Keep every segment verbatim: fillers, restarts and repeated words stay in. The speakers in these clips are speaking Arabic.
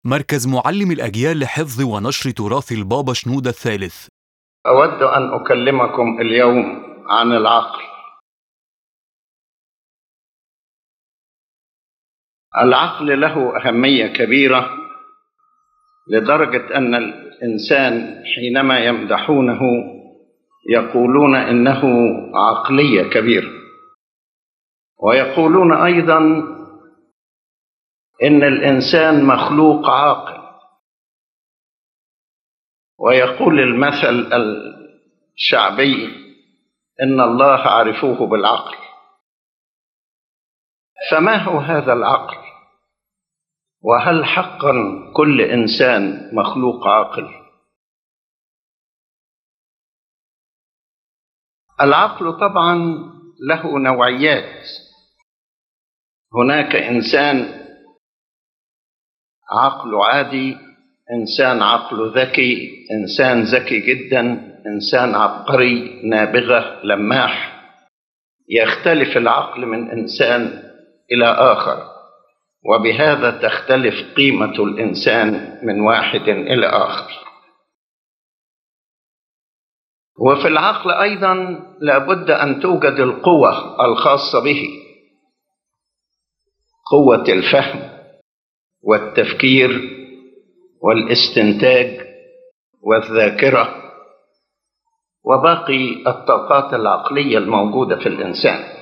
مركز معلم الأجيال لحفظ ونشر تراث البابا شنودة الثالث. أود أن أكلمكم اليوم عن العقل. العقل له أهمية كبيرة لدرجة أن الإنسان حينما يمدحونه يقولون إنه عقلية كبيرة، ويقولون أيضا إن الإنسان مخلوق عاقل. ويقول المثل الشعبي إن الله عرفوه بالعقل. فما هو هذا العقل؟ وهل حقا كل إنسان مخلوق عاقل؟ العقل طبعا له نوعيات. هناك إنسان عقله عادي، إنسان عقله ذكي، إنسان ذكي جدا، إنسان عبقري نابغة لماح. يختلف العقل من إنسان إلى آخر، وبهذا تختلف قيمة الإنسان من واحد إلى آخر. وفي العقل أيضا لابد أن توجد القوة الخاصة به، قوة الفهم والتفكير والاستنتاج والذاكرة وباقي الطاقات العقلية الموجودة في الإنسان.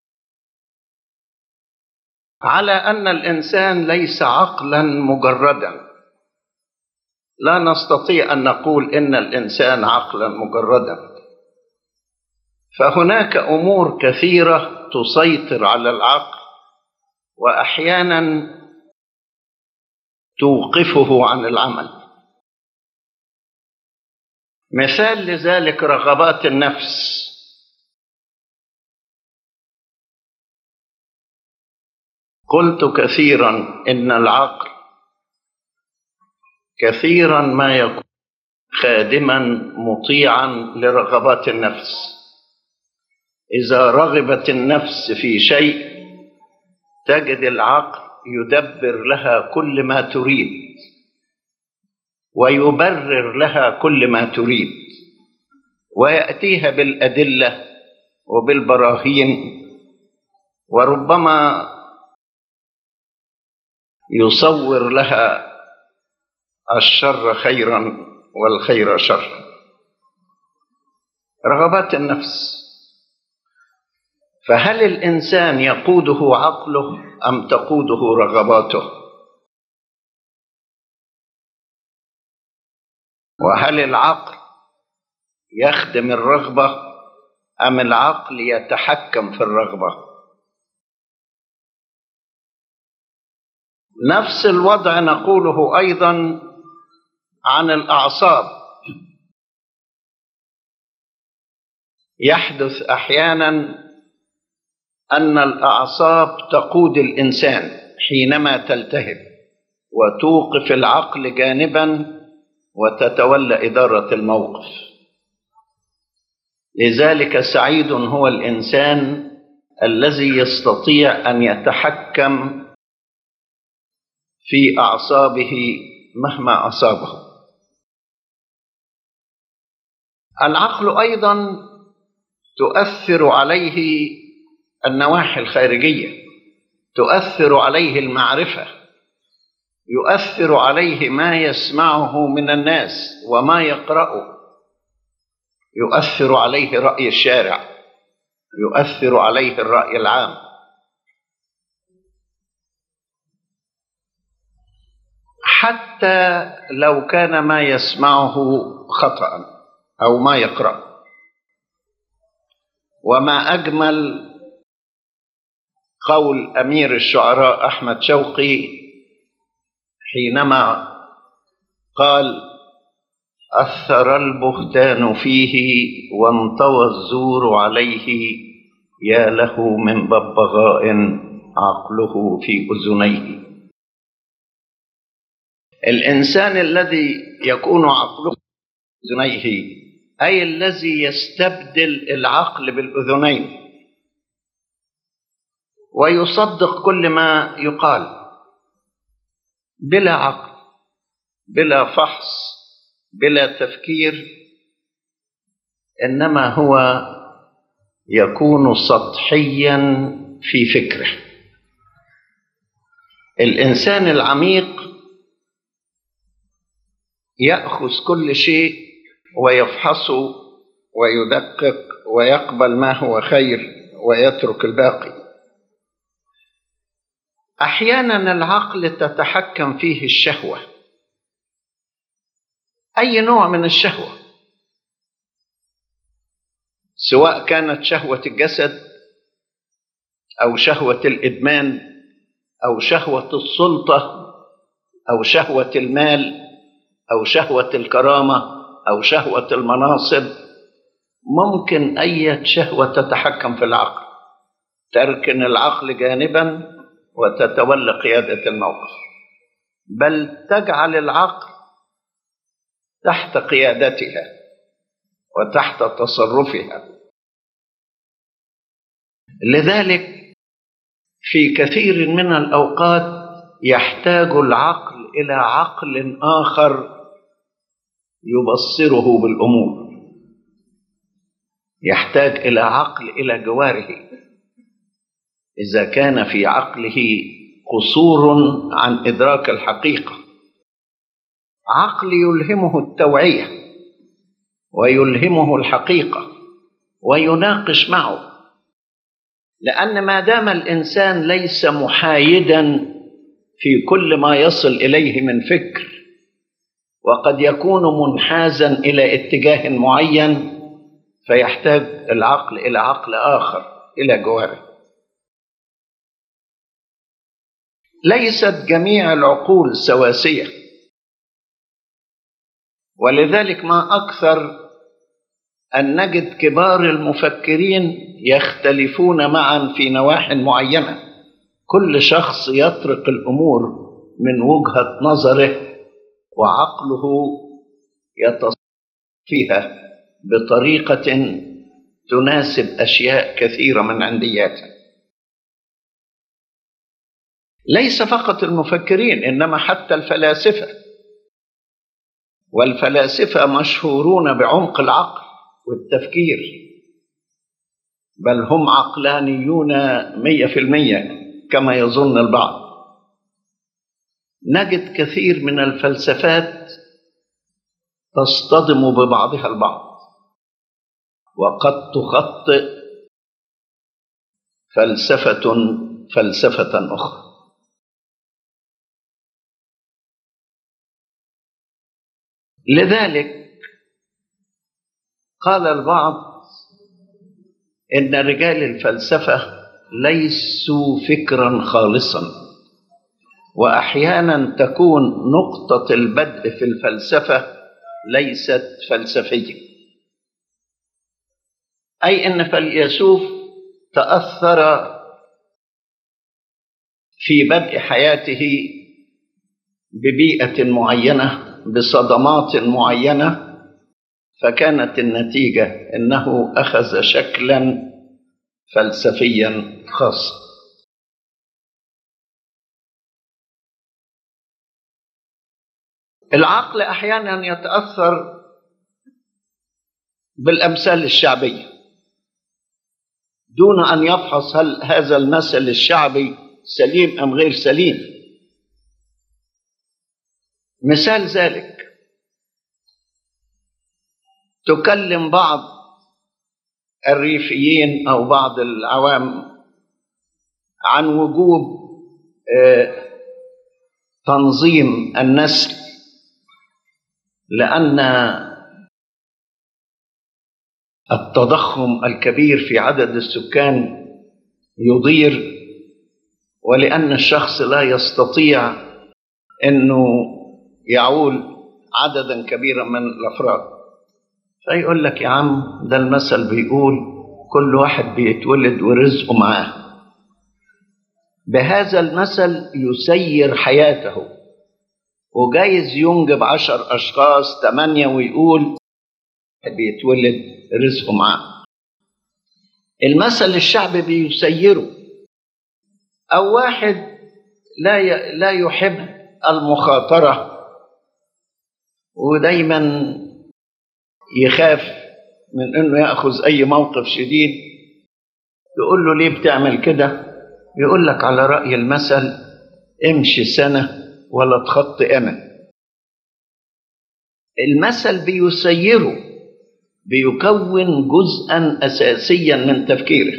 على أن الإنسان ليس عقلا مجردا، لا نستطيع أن نقول إن الإنسان عقلا مجردا، فهناك أمور كثيرة تسيطر على العقل وأحيانا توقفه عن العمل. مثال لذلك رغبات النفس. قلت كثيرا إن العقل كثيرا ما يكون خادما مطيعا لرغبات النفس. إذا رغبت النفس في شيء تجد العقل يدبر لها كل ما تريد ويبرر لها كل ما تريد ويأتيها بالأدلة وبالبراهين، وربما يصور لها الشر خيرا والخير شرا. رغبات النفس. فهل الإنسان يقوده عقله أم تقوده رغباته؟ وهل العقل يخدم الرغبة أم العقل يتحكم في الرغبة؟ نفس الوضع نقوله أيضا عن الأعصاب. يحدث أحيانا أن الأعصاب تقود الإنسان حينما تلتهب وتوقف العقل جانبا وتتولى إدارة الموقف. لذلك سعيد هو الإنسان الذي يستطيع أن يتحكم في أعصابه مهما أصابه. العقل أيضا تؤثر عليه النواحي الخارجية، تؤثر عليه المعرفة، يؤثر عليه ما يسمعه من الناس وما يقرأه، يؤثر عليه رأي الشارع، يؤثر عليه الرأي العام. حتى لو كان ما يسمعه خطأ أو ما يقرأ. وما أجمل قول أمير الشعراء أحمد شوقي حينما قال: أثر البهتان فيه وانطوى الزور عليه، يا له من ببغاء عقله في أذنيه. الإنسان الذي يكون عقله في أذنيه أي الذي يستبدل العقل بالأذنين ويصدق كل ما يقال بلا عقل، بلا فحص بلا تفكير، إنما هو يكون سطحيا في فكره. الإنسان العميق يأخذ كل شيء ويفحصه ويدقق ويقبل ما هو خير ويترك الباقي. أحيانا العقل تتحكم فيه الشهوة، أي نوع من الشهوة، سواء كانت شهوة الجسد أو شهوة الإدمان أو شهوة السلطة أو شهوة المال أو شهوة الكرامة أو شهوة المناصب. ممكن أي شهوة تتحكم في العقل، تركن العقل جانبا وتتولى قيادة الموقف، بل تجعل العقل تحت قيادتها وتحت تصرفها. لذلك في كثير من الأوقات يحتاج العقل إلى عقل آخر يبصره بالأمور، يحتاج إلى عقل إلى جواره إذا كان في عقله قصور عن إدراك الحقيقة. عقل يلهمه التوعية ويلهمه الحقيقة ويناقش معه، لأن ما دام الإنسان ليس محايدا في كل ما يصل إليه من فكر، وقد يكون منحازا إلى اتجاه معين، فيحتاج العقل إلى عقل آخر إلى جواره. ليست جميع العقول سواسية، ولذلك ما أكثر أن نجد كبار المفكرين يختلفون معا في نواحي معينة، كل شخص يطرق الأمور من وجهة نظره وعقله يتصرف فيها بطريقة تناسب أشياء كثيرة من عندياتها. ليس فقط المفكرين، إنما حتى الفلاسفة، والفلاسفة مشهورون بعمق العقل والتفكير، بل هم عقلانيون مية في المية كما يظن البعض. نجد كثير من الفلسفات تصطدم ببعضها البعض، وقد تخطئ فلسفة فلسفة أخرى. لذلك قال البعض إن رجال الفلسفة ليسوا فكرا خالصا، وأحيانا تكون نقطة البدء في الفلسفة ليست فلسفية، أي أن فيلسوف تأثر في بدء حياته ببيئة معينة بصدمات معينة، فكانت النتيجة أنه أخذ شكلا فلسفيا خاصا. العقل أحيانا يتأثر بالأمثال الشعبية دون أن يفحص هل هذا المثل الشعبي سليم أم غير سليم. مثال ذلك، تكلم بعض الريفيين أو بعض العوام عن وجوب تنظيم النسل، لأن التضخم الكبير في عدد السكان يضير، ولأن الشخص لا يستطيع أنه يعول عددا كبيرا من الأفراد. فيقول لك يا عم ده المثل بيقول كل واحد بيتولد ورزقه معاه. بهذا المثل يسير حياته، وجايز ينجب عشر أشخاص ثمانية ويقول بيتولد رزقه معاه. المثل الشعبي بيسيره. أو واحد لا لا يحب المخاطرة ودايما يخاف من انه ياخذ اي موقف شديد. يقول له ليه بتعمل كده؟ يقول لك على راي المثل امشي سنه ولا تخطي انا. المثل بيسيره، بيكون جزءا اساسيا من تفكيره.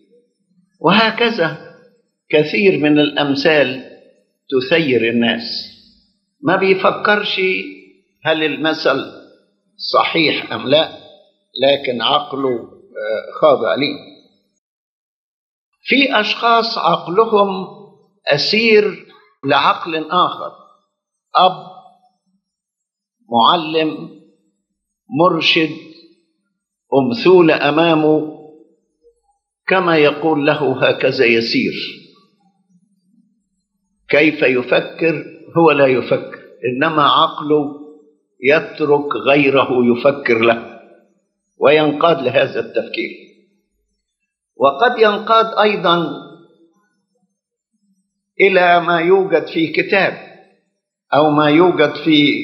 وهكذا كثير من الامثال تثير الناس، ما بيفكرش هل المثل صحيح ام لا، لكن عقله خاضع ليه. في اشخاص عقلهم اسير لعقل اخر، اب، معلم، مرشد، امثول امامه، كما يقول له هكذا يسير. كيف يفكر؟ هو لا يفكر، انما عقله يترك غيره يفكر له وينقاد لهذا التفكير. وقد ينقاد ايضا الى ما يوجد في كتاب او ما يوجد في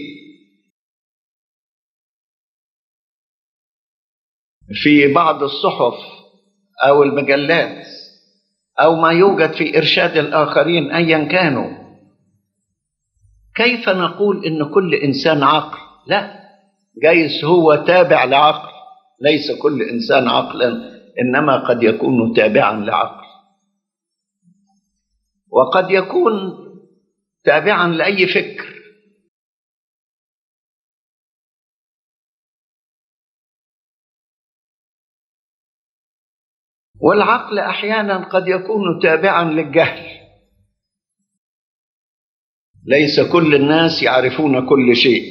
في بعض الصحف او المجلات، او ما يوجد في ارشاد الاخرين ايا كانوا. كيف نقول ان كل انسان عقل؟ لا، جايز هو تابع لعقل. ليس كل انسان عقلا، انما قد يكون تابعا لعقل، وقد يكون تابعا لاي فكر. والعقل احيانا قد يكون تابعا للجهل. ليس كل الناس يعرفون كل شيء،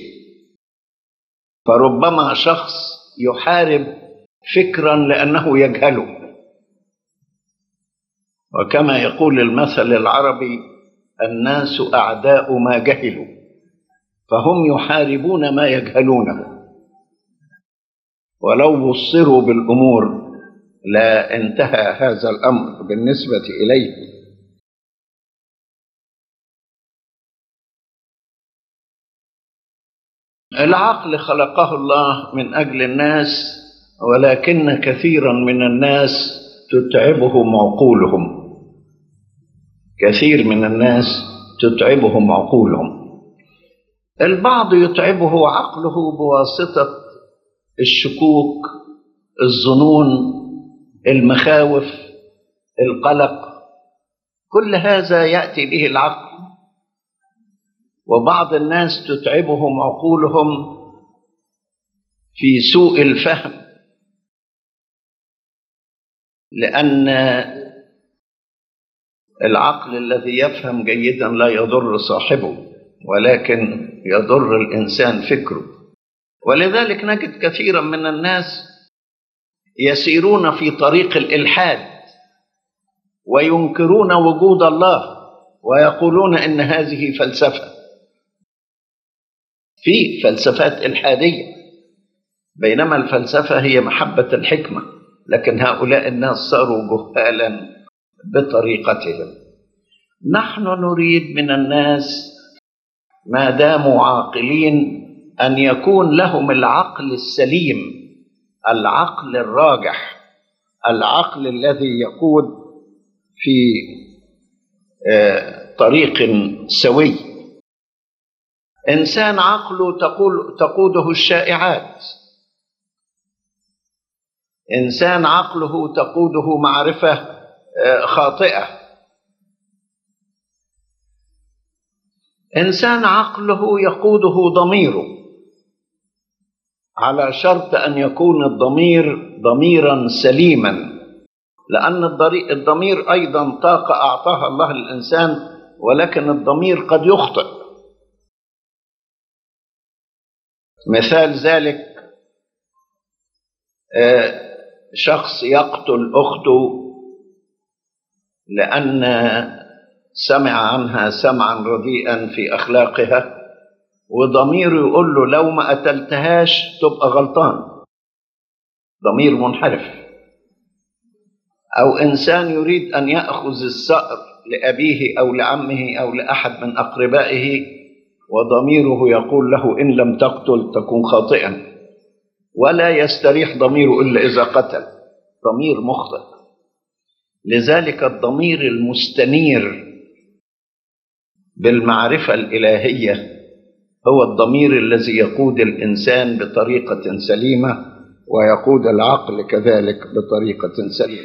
فربما شخص يحارب فكرا لانه يجهله. وكما يقول المثل العربي: الناس اعداء ما جهلوا، فهم يحاربون ما يجهلونه. ولو بصروا بالامور لا انتهى هذا الامر بالنسبه اليه. العقل خلقه الله من اجل الناس، ولكن كثيرا من الناس تتعبهم عقولهم. كثير من الناس تتعبهم عقولهم. البعض يتعبه عقله بواسطه الشكوك، الظنون، المخاوف، القلق. كل هذا ياتي به العقل. وبعض الناس تتعبهم عقولهم في سوء الفهم، لأن العقل الذي يفهم جيدا لا يضر صاحبه، ولكن يضر الإنسان فكره. ولذلك نجد كثيرا من الناس يسيرون في طريق الإلحاد وينكرون وجود الله ويقولون إن هذه فلسفة. في فلسفات إلحادية، بينما الفلسفة هي محبة الحكمة، لكن هؤلاء الناس صاروا جهالا بطريقتهم. نحن نريد من الناس ما داموا عاقلين أن يكون لهم العقل السليم، العقل الراجح، العقل الذي يقود في طريق سوي. إنسان عقله تقول تقوده الشائعات، إنسان عقله تقوده معرفة خاطئة، إنسان عقله يقوده ضميره، على شرط أن يكون الضمير ضميرا سليما، لأن الضمير أيضا طاقة أعطاها الله للإنسان، ولكن الضمير قد يخطئ. مثال ذلك شخص يقتل أخته لأن سمع عنها سمعا رديئا في أخلاقها، وضميره يقول له لو ما قتلتهاش تبقى غلطان، ضمير منحرف. أو إنسان يريد أن يأخذ الثأر لأبيه أو لعمه أو لأحد من أقربائه، وضميره يقول له إن لم تقتل تكون خاطئا، ولا يستريح ضميره إلا إذا قتل، ضمير مخطئ. لذلك الضمير المستنير بالمعرفة الإلهية هو الضمير الذي يقود الإنسان بطريقة سليمة، ويقود العقل كذلك بطريقة سليمة.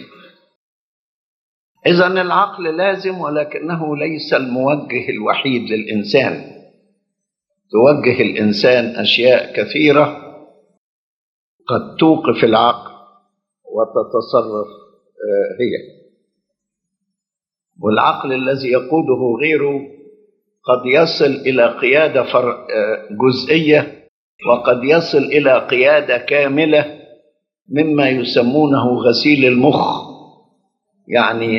إذن العقل لازم، ولكنه ليس الموجه الوحيد للإنسان. توجه الإنسان أشياء كثيرة قد توقف العقل وتتصرف هي، والعقل الذي يقوده غيره قد يصل إلى قيادة جزئية، وقد يصل إلى قيادة كاملة مما يسمونه غسيل المخ، يعني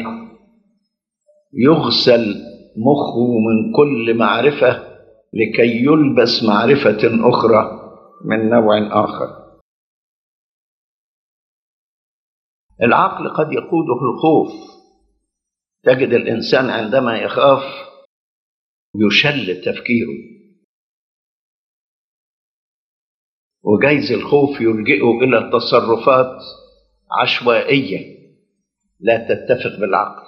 يغسل مخه من كل معرفة لكي يلبس معرفة أخرى من نوع آخر. العقل قد يقوده الخوف. تجد الإنسان عندما يخاف يشل تفكيره، وجايز الخوف يلجئه إلى تصرفات عشوائية لا تتفق بالعقل.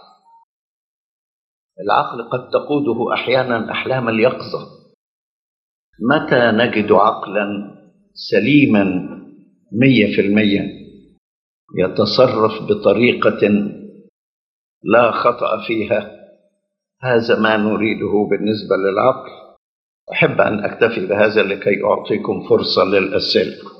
العقل قد تقوده أحيانا أحلام اليقظة. متى نجد عقلا سليما مية في المية يتصرف بطريقة لا خطأ فيها؟ هذا ما نريده بالنسبة للعقل. أحب أن أكتفي بهذا لكي أعطيكم فرصة للأسئلة.